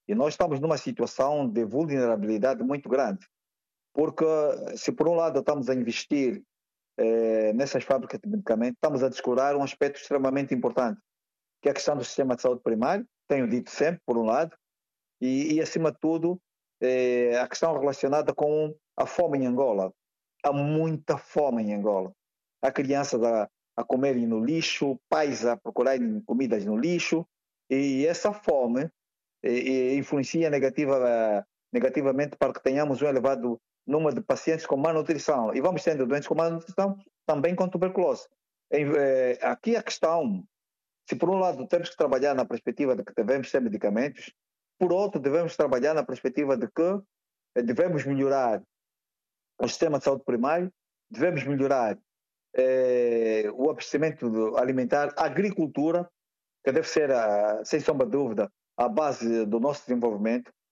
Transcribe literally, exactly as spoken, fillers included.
E nós estamos numa situação de vulnerabilidade muito grande, porque se por um lado estamos a investir eh, nessas fábricas de medicamentos, estamos a descurar um aspecto extremamente importante, que é a questão do sistema de saúde primário, tenho dito sempre, por um lado, e, e acima de tudo, eh, a questão relacionada com a fome em Angola. Há muita fome em Angola. Há crianças a, a comerem no lixo, pais a procurarem comidas no lixo, e essa fome eh, influencia negativa, negativamente para que tenhamos um elevado número de pacientes com má nutrição. E vamos tendo doentes com má nutrição também com tuberculose. Eh, aqui a questão, se por um lado temos que trabalhar na perspectiva de que devemos ter medicamentos, por outro devemos trabalhar na perspectiva de que devemos melhorar o sistema de saúde primário, devemos melhorar eh, o abastecimento alimentar, a agricultura, que deve ser, a, sem sombra de dúvida, a base do nosso desenvolvimento,